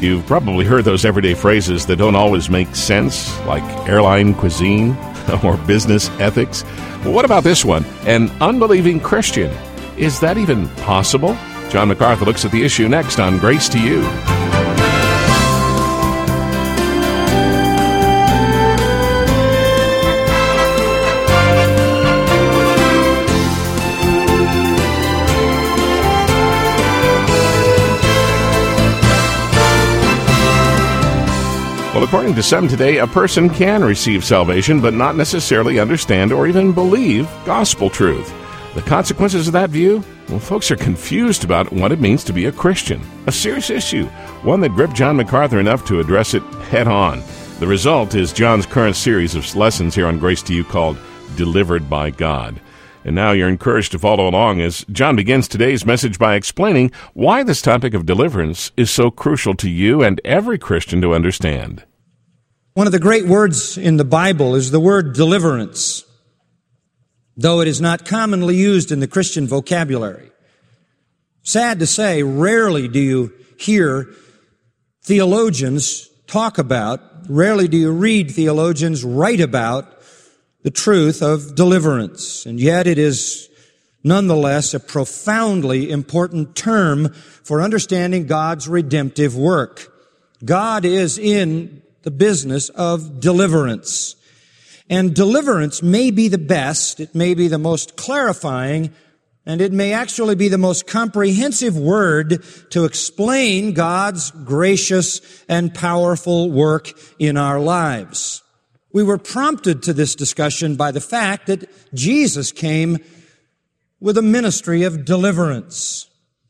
you've probably heard those everyday phrases that don't always make sense, like airline cuisine or business ethics. Well, what about this one? An unbelieving Christian. Is that even possible? John MacArthur looks at the issue next on Grace to You. Well, according to some today, a person can receive salvation but not necessarily understand or even believe gospel truth. The consequences of that view? Well, folks are confused about what it means to be a Christian. A serious issue, one that gripped John MacArthur enough to address it head on. The result is John's current series of lessons here on Grace to You called Delivered by God. And now you're encouraged to follow along as John begins today's message by explaining why this topic of deliverance is so crucial to you and every Christian to understand. One of the great words in the Bible is the word deliverance, though it is not commonly used in the Christian vocabulary. Sad to say, rarely do you hear theologians talk about, rarely do you read theologians write about the truth of deliverance. And yet it is nonetheless a profoundly important term for understanding God's redemptive work. God is in the business of deliverance. And deliverance may be the best, it may be the most clarifying, and it may actually be the most comprehensive word to explain God's gracious and powerful work in our lives. We were prompted to this discussion by the fact that Jesus came with a ministry of deliverance.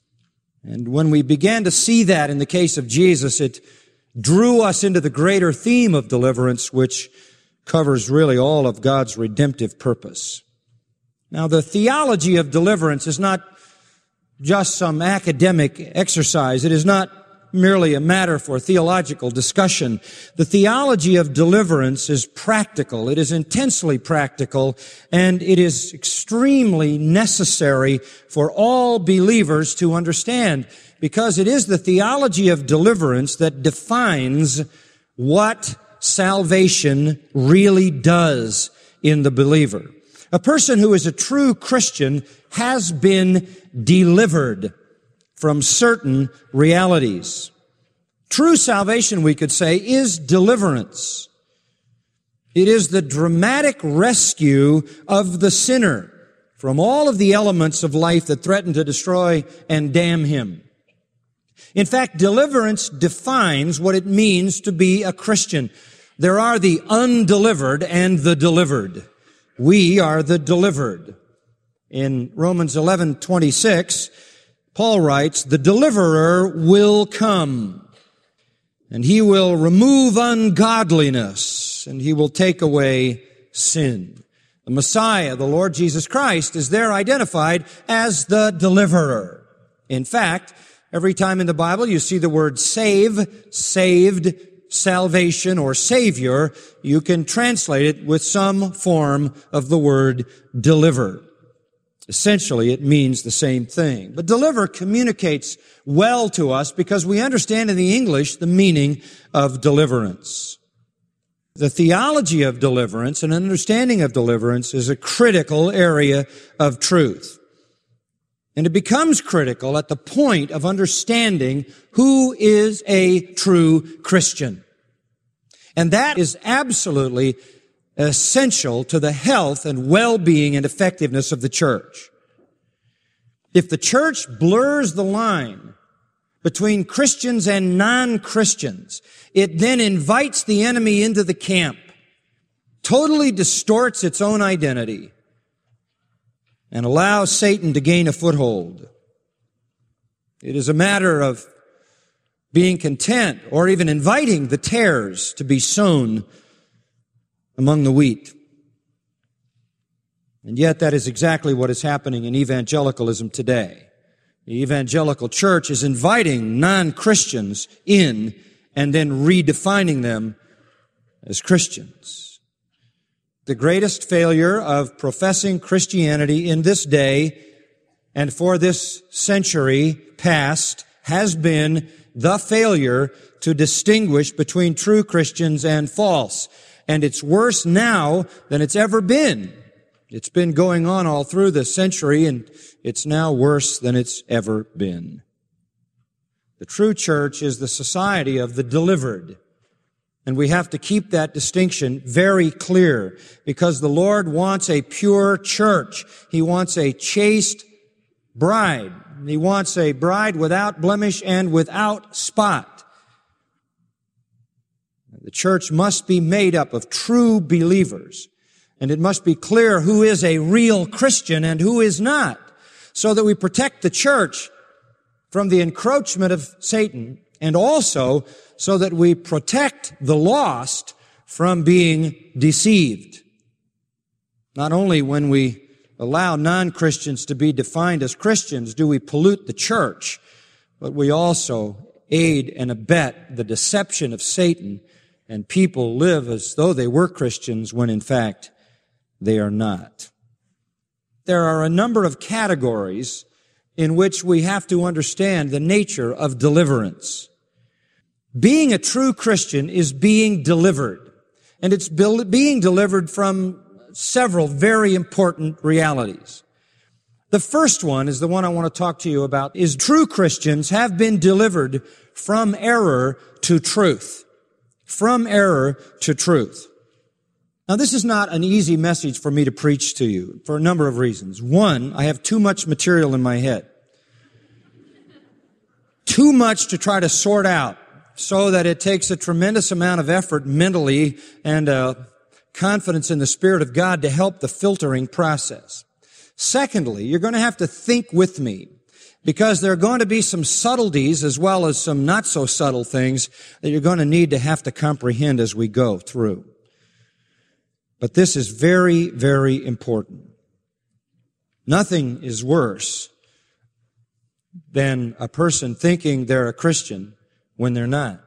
And when we began to see that in the case of Jesus, it drew us into the greater theme of deliverance, which covers really all of God's redemptive purpose. Now, the theology of deliverance is not just some academic exercise. It is not merely a matter for theological discussion. The theology of deliverance is practical. It is intensely practical, and it is extremely necessary for all believers to understand, because it is the theology of deliverance that defines what salvation really does in the believer. A person who is a true Christian has been delivered from certain realities. True salvation, we could say, is deliverance. It is the dramatic rescue of the sinner from all of the elements of life that threaten to destroy and damn him. In fact, deliverance defines what it means to be a Christian. There are the undelivered and the delivered. We are the delivered. In Romans 11:26, Paul writes, "The deliverer will come, and he will remove ungodliness, and he will take away sin." The Messiah, the Lord Jesus Christ, is there identified as the deliverer. In fact, every time in the Bible you see the word save, saved, salvation, or savior, you can translate it with some form of the word deliver. Essentially, it means the same thing. But deliver communicates well to us because we understand in the English the meaning of deliverance. The theology of deliverance and understanding of deliverance is a critical area of truth. And it becomes critical at the point of understanding who is a true Christian. And that is absolutely essential to the health and well-being and effectiveness of the church. If the church blurs the line between Christians and non-Christians, it then invites the enemy into the camp, totally distorts its own identity, and allows Satan to gain a foothold. It is a matter of being content or even inviting the tares to be sown among the wheat. And yet that is exactly what is happening in evangelicalism today. The evangelical church is inviting non-Christians in and then redefining them as Christians. The greatest failure of professing Christianity in this day and for this century past has been the failure to distinguish between true Christians and false. And it's worse now than it's ever been. It's been going on all through the century, and it's now worse than it's ever been. The true church is the society of the delivered. And we have to keep that distinction very clear, because the Lord wants a pure church. He wants a chaste bride. He wants a bride without blemish and without spot. The church must be made up of true believers, and it must be clear who is a real Christian and who is not, so that we protect the church from the encroachment of Satan, and also so that we protect the lost from being deceived. Not only when we allow non-Christians to be defined as Christians do we pollute the church, but we also aid and abet the deception of Satan, and people live as though they were Christians when in fact they are not. There are a number of categories in which we have to understand the nature of deliverance. Being a true Christian is being delivered, and it's being delivered from several very important realities. The first one is the one I want to talk to you about, is true Christians have been delivered from error to truth. From error to truth. Now, this is not an easy message for me to preach to you for a number of reasons. One, I have too much material in my head. Too much to try to sort out, so that it takes a tremendous amount of effort mentally and confidence in the Spirit of God to help the filtering process. Secondly, you're going to have to think with me, because there are going to be some subtleties as well as some not so subtle things that you're going to have to comprehend as we go through. But this is very, very important. Nothing is worse than a person thinking they're a Christian when they're not.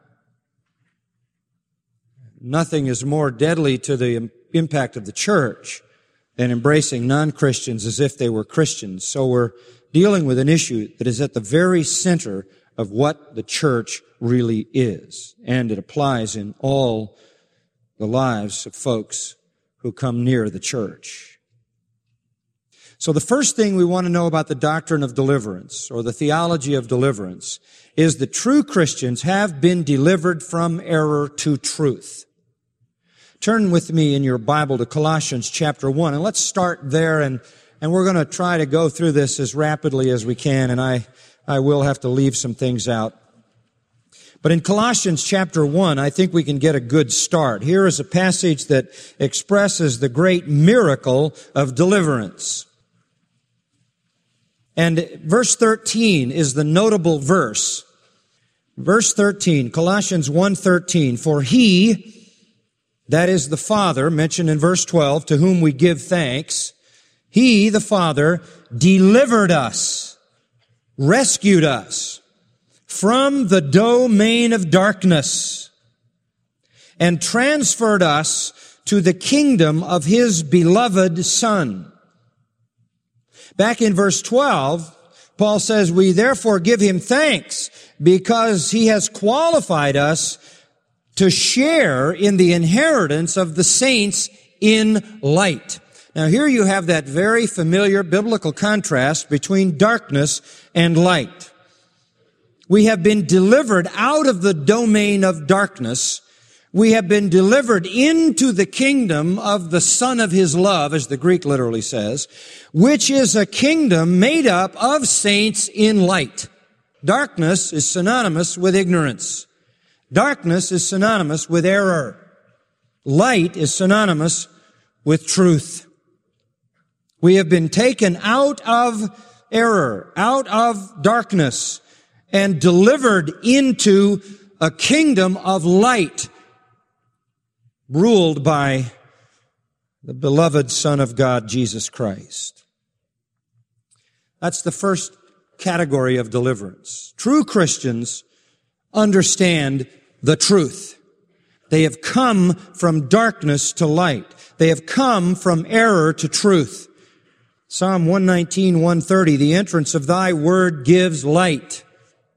Nothing is more deadly to the impact of the church than embracing non-Christians as if they were Christians. So we're dealing with an issue that is at the very center of what the church really is. And it applies in all the lives of folks who come near the church. So the first thing we want to know about the doctrine of deliverance, or the theology of deliverance, is that true Christians have been delivered from error to truth. Turn with me in your Bible to Colossians chapter 1, and let's start there, and we're going to try to go through this as rapidly as we can, and I will have to leave some things out. But in Colossians chapter 1, I think we can get a good start. Here is a passage that expresses the great miracle of deliverance. And verse 13 is the notable verse. Verse 13, Colossians 1:13, for He, that is the Father, mentioned in verse 12, to whom we give thanks, He, the Father, delivered us, rescued us from the domain of darkness, and transferred us to the kingdom of His beloved Son. Back in verse 12, Paul says, we therefore give Him thanks because He has qualified us to share in the inheritance of the saints in light. Now here you have that very familiar biblical contrast between darkness and light. We have been delivered out of the domain of darkness. We have been delivered into the kingdom of the Son of His love, as the Greek literally says, which is a kingdom made up of saints in light. Darkness is synonymous with ignorance. Darkness is synonymous with error. Light is synonymous with truth. We have been taken out of error, out of darkness, and delivered into a kingdom of light, ruled by the beloved Son of God, Jesus Christ. That's the first category of deliverance. True Christians understand the truth. They have come from darkness to light. They have come from error to truth. Psalm 119, 130, the entrance of Thy word gives light.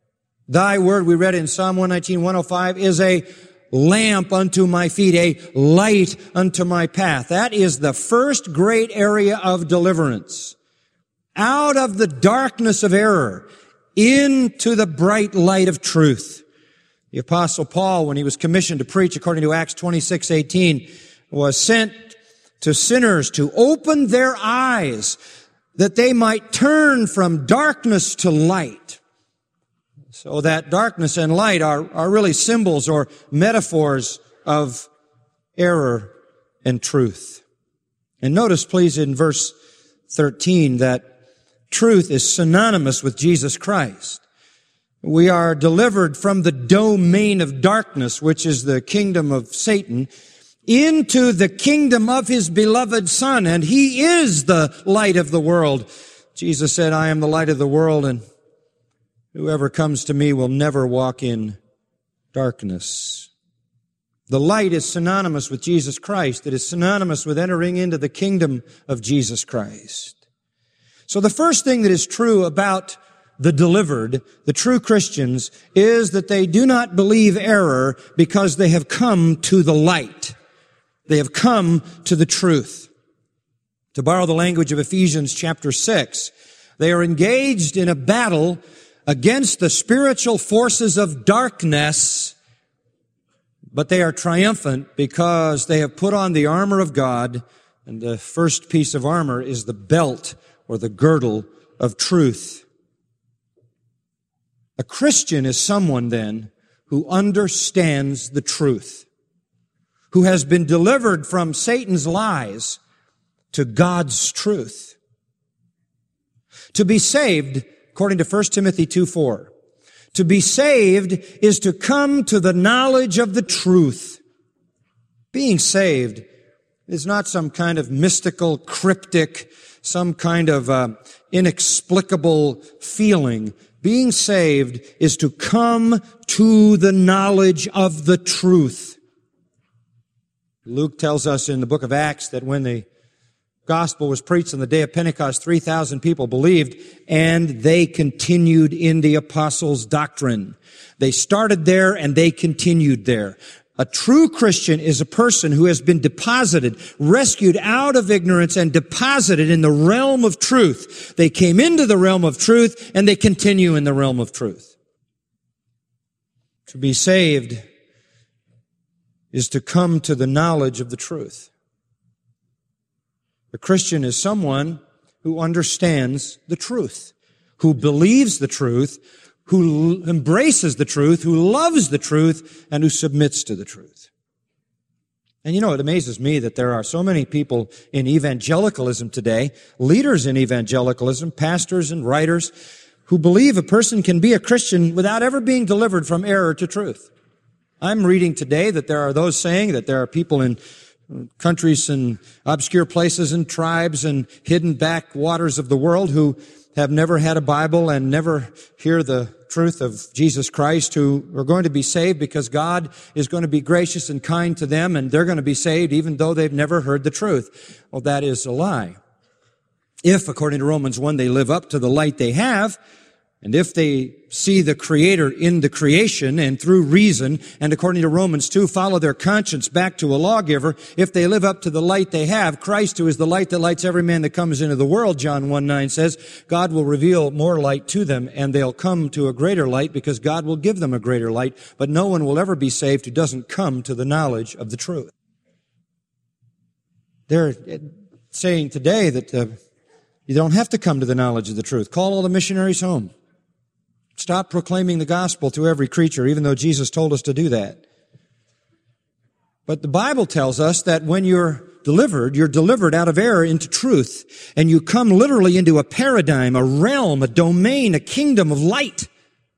Thy word, we read in Psalm 119, 105, is a lamp unto my feet, a light unto my path. That is the first great area of deliverance. Out of the darkness of error, into the bright light of truth. The Apostle Paul, when he was commissioned to preach according to Acts 26:18, was sent to sinners to open their eyes that they might turn from darkness to light. So that darkness and light are really symbols or metaphors of error and truth. And notice, please, in verse 13 that truth is synonymous with Jesus Christ. We are delivered from the domain of darkness, which is the kingdom of Satan, into the kingdom of His beloved Son, and He is the light of the world. Jesus said, I am the light of the world, and whoever comes to me will never walk in darkness. The light is synonymous with Jesus Christ. It is synonymous with entering into the kingdom of Jesus Christ. So the first thing that is true about the delivered, the true Christians, is that they do not believe error because they have come to the light. They have come to the truth. To borrow the language of Ephesians chapter 6, they are engaged in a battle against the spiritual forces of darkness, but they are triumphant because they have put on the armor of God, and the first piece of armor is the belt or the girdle of truth. A Christian is someone then who understands the truth, who has been delivered from Satan's lies to God's truth. To be saved, according to 1 Timothy 2:4, to be saved is to come to the knowledge of the truth. Being saved is not some kind of mystical, cryptic, some kind of inexplicable feeling. Being saved is to come to the knowledge of the truth. Luke tells us in the book of Acts that when the gospel was preached on the day of Pentecost, 3,000 people believed, and they continued in the apostles' doctrine. They started there and they continued there. A true Christian is a person who has been deposited, rescued out of ignorance and deposited in the realm of truth. They came into the realm of truth and they continue in the realm of truth. To be saved is to come to the knowledge of the truth. A Christian is someone who understands the truth, who believes the truth, who embraces the truth, who loves the truth, and who submits to the truth. And you know, it amazes me that there are so many people in evangelicalism today, leaders in evangelicalism, pastors and writers, who believe a person can be a Christian without ever being delivered from error to truth. I'm reading today that there are those saying that there are people in countries and obscure places and tribes and hidden back waters of the world who have never had a Bible and never hear the truth of Jesus Christ, who are going to be saved because God is going to be gracious and kind to them, and they're going to be saved even though they've never heard the truth. Well, that is a lie. If, according to Romans 1, they live up to the light they have, and if they see the Creator in the creation and through reason, and according to Romans 2, follow their conscience back to a lawgiver, if they live up to the light they have, Christ, who is the light that lights every man that comes into the world, John 1:9 says, God will reveal more light to them, and they'll come to a greater light because God will give them a greater light, but no one will ever be saved who doesn't come to the knowledge of the truth. They're saying today that you don't have to come to the knowledge of the truth. Call all the missionaries home. Stop proclaiming the gospel to every creature, even though Jesus told us to do that. But the Bible tells us that when you're delivered out of error into truth, and you come literally into a paradigm, a realm, a domain, a kingdom of light.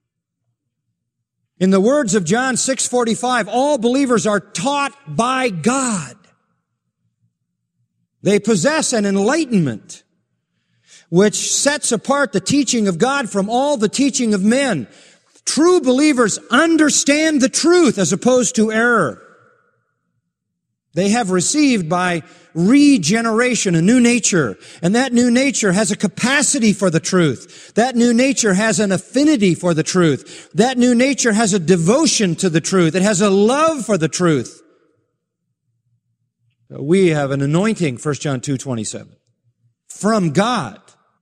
In the words of John 6:45, all believers are taught by God. They possess an enlightenment which sets apart the teaching of God from all the teaching of men. True believers understand the truth as opposed to error. They have received by regeneration, a new nature. And that new nature has a capacity for the truth. That new nature has an affinity for the truth. That new nature has a devotion to the truth. It has a love for the truth. We have an anointing, 1 John 2:27, from God.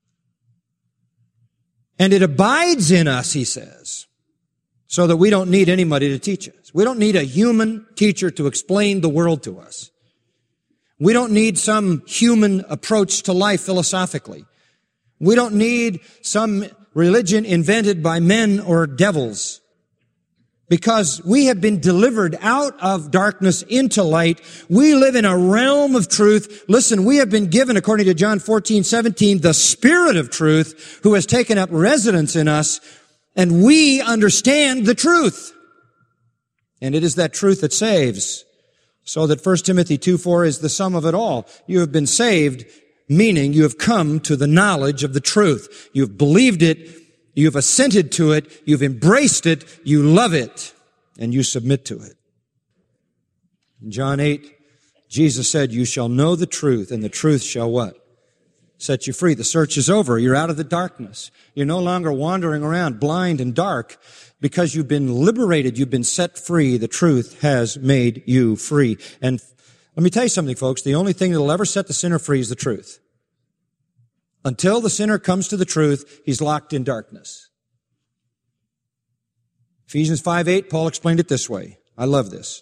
And it abides in us, he says, so that we don't need anybody to teach us. We don't need a human teacher to explain the world to us. We don't need some human approach to life philosophically. We don't need some religion invented by men or devils. Because we have been delivered out of darkness into light. We live in a realm of truth. Listen, we have been given, according to John 14:17, the Spirit of truth who has taken up residence in us, and we understand the truth. And it is that truth that saves. So that 1 Timothy 2:4 is the sum of it all. You have been saved, meaning you have come to the knowledge of the truth. You've believed it. You've assented to it, you've embraced it, you love it, and you submit to it. In John 8, Jesus said, you shall know the truth, and the truth shall what? Set you free. The search is over. You're out of the darkness. You're no longer wandering around blind and dark because you've been liberated. You've been set free. The truth has made you free. And let me tell you something, folks. The only thing that will ever set the sinner free is the truth. Until the sinner comes to the truth, he's locked in darkness. Ephesians 5:8, Paul explained it this way. I love this.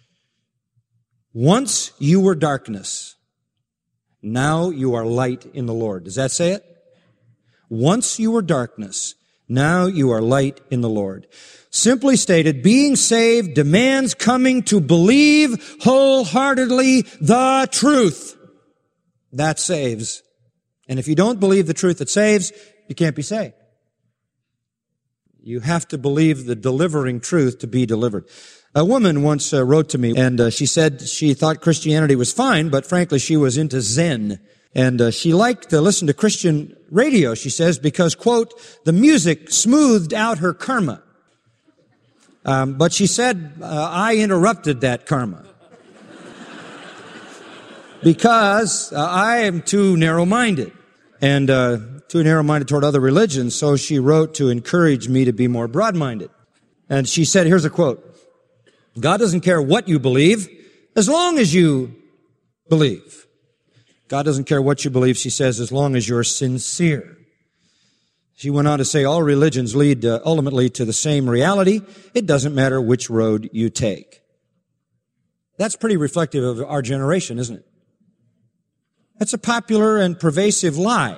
Once you were darkness, now you are light in the Lord. Does that say it? Once you were darkness, now you are light in the Lord. Simply stated, being saved demands coming to believe wholeheartedly the truth. That saves. And if you don't believe the truth that saves, you can't be saved. You have to believe the delivering truth to be delivered. A woman once wrote to me, and she said she thought Christianity was fine, but frankly she was into Zen. And she liked to listen to Christian radio, she says, because, quote, the music smoothed out her karma. But she said, I interrupted that karma. Because I am too narrow-minded and too narrow-minded toward other religions, so she wrote to encourage me to be more broad-minded. And she said, here's a quote, God doesn't care what you believe as long as you believe. God doesn't care what you believe, she says, as long as you're sincere. She went on to say, all religions lead ultimately to the same reality. It doesn't matter which road you take. That's pretty reflective of our generation, isn't it? That's a popular and pervasive lie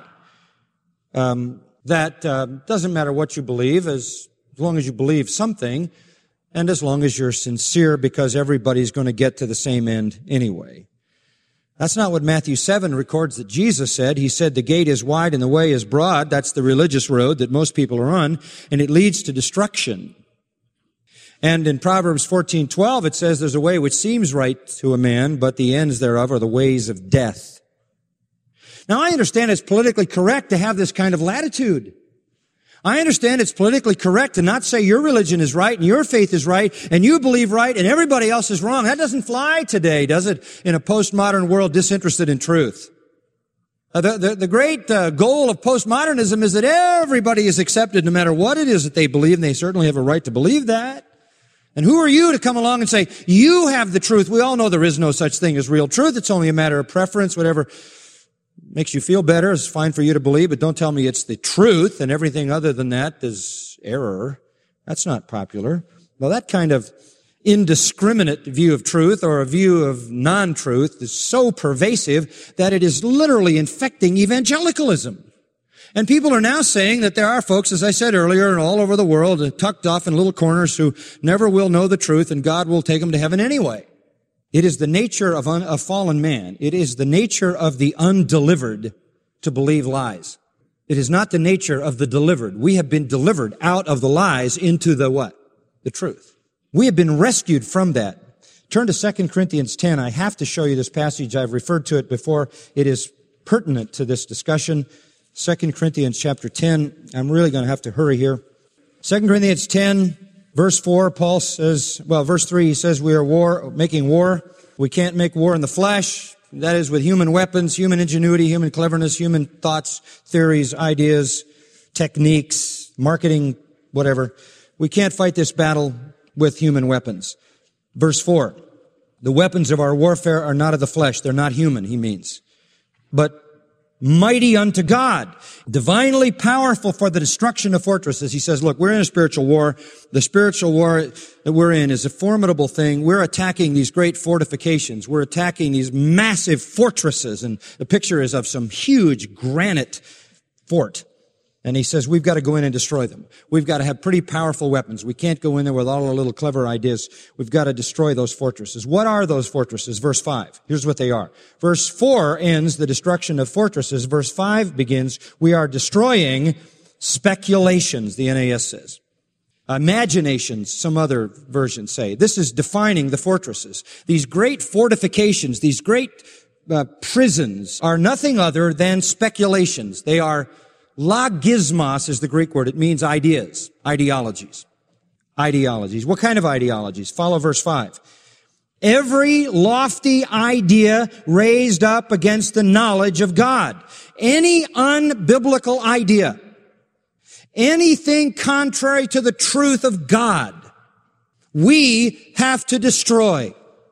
that doesn't matter what you believe as long as you believe something and as long as you're sincere, because everybody's going to get to the same end anyway. That's not what Matthew 7 records that Jesus said. He said the gate is wide and the way is broad. That's the religious road that most people are on, and it leads to destruction. And in Proverbs 14:12 it says there's a way which seems right to a man, but the ends thereof are the ways of death. Now, I understand it's politically correct to have this kind of latitude. I understand it's politically correct to not say your religion is right and your faith is right and you believe right and everybody else is wrong. That doesn't fly today, does it, in a postmodern world disinterested in truth? The great goal of postmodernism is that everybody is accepted no matter what it is that they believe, and they certainly have a right to believe that. And who are you to come along and say, you have the truth? We all know there is no such thing as real truth. It's only a matter of preference, whatever makes you feel better is fine for you to believe, but don't tell me it's the truth and everything other than that is error. That's not popular. Well, that kind of indiscriminate view of truth or a view of non-truth is so pervasive that it is literally infecting evangelicalism. And people are now saying that there are folks, as I said earlier, all over the world, tucked off in little corners who never will know the truth, and God will take them to heaven anyway. It is the nature of a fallen man. It is the nature of the undelivered to believe lies. It is not the nature of the delivered. We have been delivered out of the lies into the what? The truth. We have been rescued from that. Turn to 2 Corinthians 10. I have to show you this passage. I've referred to it before. It is pertinent to this discussion. 2 Corinthians chapter 10. I'm really going to have to hurry here. 2 Corinthians 10. Verse 4, Paul says, verse 3, he says we are making war. We can't make war in the flesh. that is with human weapons, human ingenuity, human cleverness, human thoughts, theories, ideas, techniques, marketing, whatever. We can't fight this battle with human weapons. Verse 4, the weapons of our warfare are not of the flesh. They're not human, he means, but mighty unto God, divinely powerful for the destruction of fortresses. He says, look, we're in a spiritual war. The spiritual war that we're in is a formidable thing. We're attacking these great fortifications. We're attacking these massive fortresses. And the picture is of some huge granite fort. And he says, we've got to go in and destroy them. We've got to have pretty powerful weapons. We can't go in there with all our little clever ideas. We've got to destroy those fortresses. What are those fortresses? Verse 5. Here's what they are. Verse 4 ends the destruction of fortresses. Verse 5 begins, we are destroying speculations, the NAS says. Imaginations, some other versions say. This is defining the fortresses. These great fortifications, these great prisons are nothing other than speculations. They are logismos is the Greek word. It means ideas, ideologies. Ideologies. What kind of ideologies? Follow verse 5. Every lofty idea raised up against the knowledge of God. Any unbiblical idea. Anything contrary to the truth of God. We have to destroy.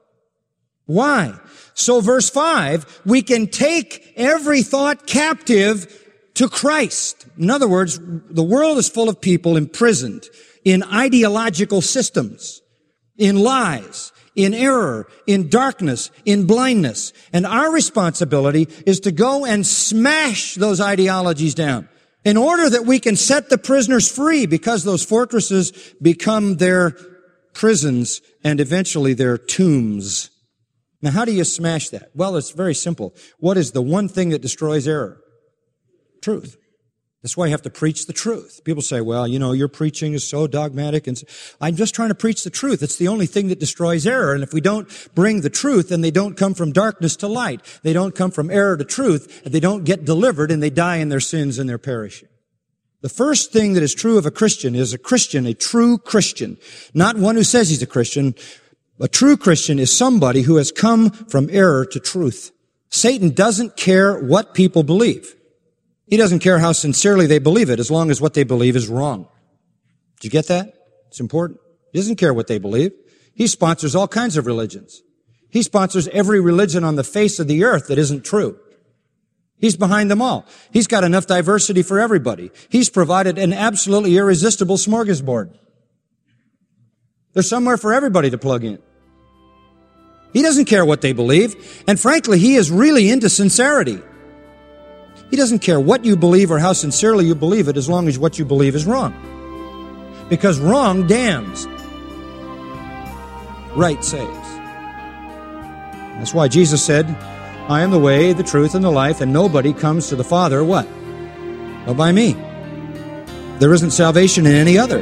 Why? So verse 5, we can take every thought captive to Christ. In other words, the world is full of people imprisoned in ideological systems, in lies, in error, in darkness, in blindness. And our responsibility is to go and smash those ideologies down in order that we can set the prisoners free, because those fortresses become their prisons and eventually their tombs. Now, how do you smash that? Well, it's very simple. What is the one thing that destroys error? Truth. That's why you have to preach the truth. People say, well, your preaching is so dogmatic. And I'm just trying to preach the truth. It's the only thing that destroys error. And if we don't bring the truth, then they don't come from darkness to light. They don't come from error to truth. And they don't get delivered, and they die in their sins and they're perishing. The first thing that is true of a Christian is a Christian, a true Christian. Not one who says he's a Christian. A true Christian is somebody who has come from error to truth. Satan doesn't care what people believe. He doesn't care how sincerely they believe it, as long as what they believe is wrong. Did you get that? It's important. He doesn't care what they believe. He sponsors all kinds of religions. He sponsors every religion on the face of the earth that isn't true. He's behind them all. He's got enough diversity for everybody. He's provided an absolutely irresistible smorgasbord. There's somewhere for everybody to plug in. He doesn't care what they believe. And frankly, he is really into sincerity. He doesn't care what you believe or how sincerely you believe it, as long as what you believe is wrong. Because wrong damns. Right saves. That's why Jesus said, I am the way, the truth, and the life, and nobody comes to the Father, what? But by me. There isn't salvation in any other.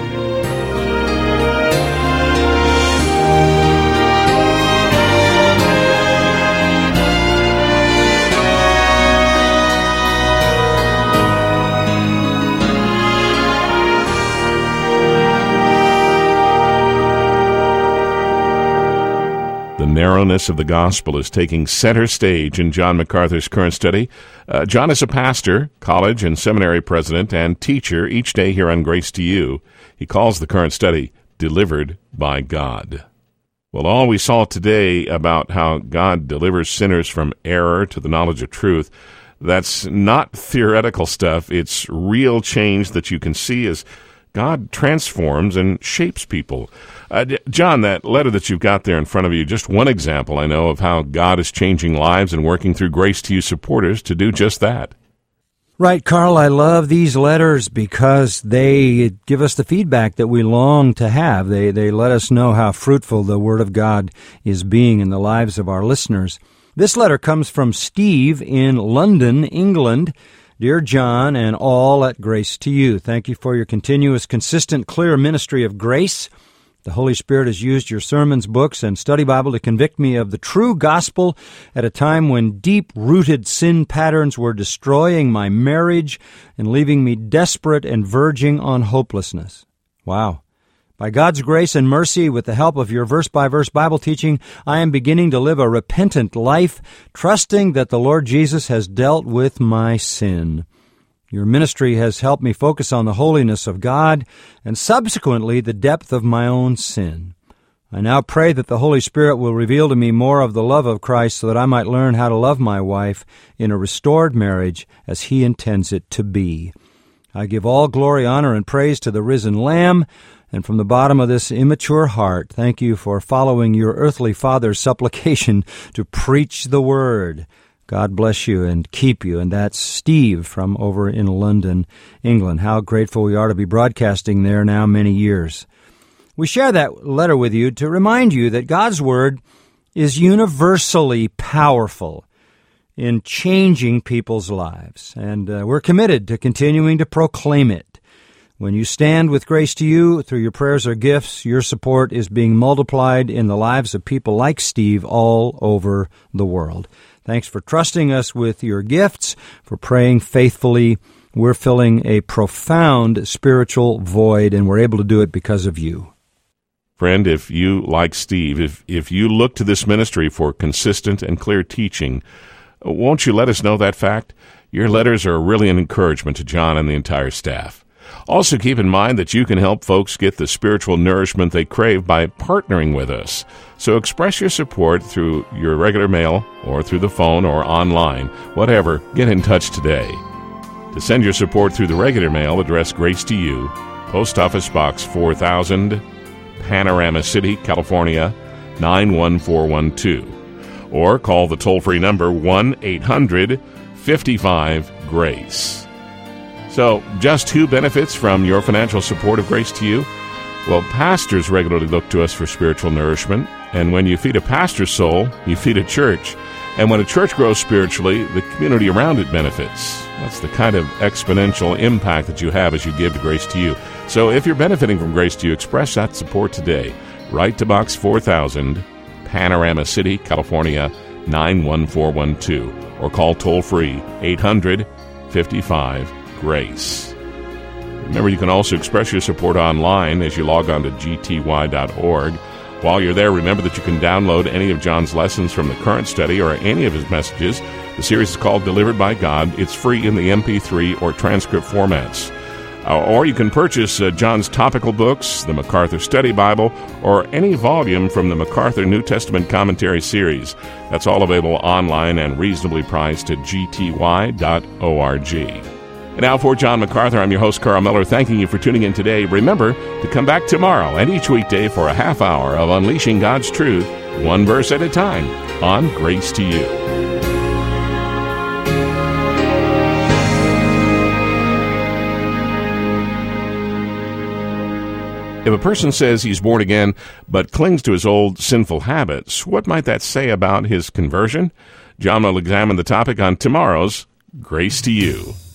Narrowness of the gospel is taking center stage in John MacArthur's current study. John is a pastor, college and seminary president, and teacher each day here on Grace to You. He calls the current study Delivered by God. Well, all we saw today about how God delivers sinners from error to the knowledge of truth, that's not theoretical stuff. It's real change that you can see as God transforms and shapes people. John, that letter that you've got there in front of you, just one example, I know, of how God is changing lives and working through Grace to You supporters to do just that. Right, Carl, I love these letters because they give us the feedback that we long to have. They let us know how fruitful the Word of God is being in the lives of our listeners. This letter comes from Steve in London, England. Dear John and all at Grace to You, thank you for your continuous, consistent, clear ministry of grace. The Holy Spirit has used your sermons, books, and study Bible to convict me of the true gospel at a time when deep-rooted sin patterns were destroying my marriage and leaving me desperate and verging on hopelessness. Wow. By God's grace and mercy, with the help of your verse-by-verse Bible teaching, I am beginning to live a repentant life, trusting that the Lord Jesus has dealt with my sin. Your ministry has helped me focus on the holiness of God and subsequently the depth of my own sin. I now pray that the Holy Spirit will reveal to me more of the love of Christ so that I might learn how to love my wife in a restored marriage as He intends it to be. I give all glory, honor, and praise to the risen Lamb, and from the bottom of this immature heart, thank you for following your earthly Father's supplication to preach the Word. God bless you and keep you. And that's Steve from over in London, England. How grateful we are to be broadcasting there now many years. We share that letter with you to remind you that God's Word is universally powerful in changing people's lives, and we're committed to continuing to proclaim it. When you stand with Grace to You through your prayers or gifts, your support is being multiplied in the lives of people like Steve all over the world. Thanks for trusting us with your gifts, for praying faithfully. We're filling a profound spiritual void, and we're able to do it because of you. Friend, if you, like Steve, if you look to this ministry for consistent and clear teaching, won't you let us know that fact? Your letters are really an encouragement to John and the entire staff. Also, keep in mind that you can help folks get the spiritual nourishment they crave by partnering with us. So express your support through your regular mail or through the phone or online. Whatever, get in touch today. To send your support through the regular mail, address Grace to You, Post Office Box 4000, Panorama City, California, 91412. Or call the toll-free number 1-800-55-GRACE. So, just who benefits from your financial support of Grace to You? Well, pastors regularly look to us for spiritual nourishment, and when you feed a pastor's soul, you feed a church. And when a church grows spiritually, the community around it benefits. That's the kind of exponential impact that you have as you give to Grace to You. So if you're benefiting from Grace to You, express that support today. Write to Box 4000, Panorama City, California, 91412, or call toll-free 800-55-GRACE. Remember, you can also express your support online as you log on to gty.org. While you're there, remember that you can download any of John's lessons from the current study or any of his messages. The series is called Delivered by God. It's free in the MP3 or transcript formats. Or you can purchase John's topical books, the MacArthur Study Bible, or any volume from the MacArthur New Testament Commentary series. That's all available online and reasonably priced at gty.org. And now for John MacArthur, I'm your host, Carl Miller, thanking you for tuning in today. Remember to come back tomorrow and each weekday for a half hour of Unleashing God's Truth, one verse at a time, on Grace to You. If a person says he's born again but clings to his old sinful habits, what might that say about his conversion? John will examine the topic on tomorrow's Grace to You.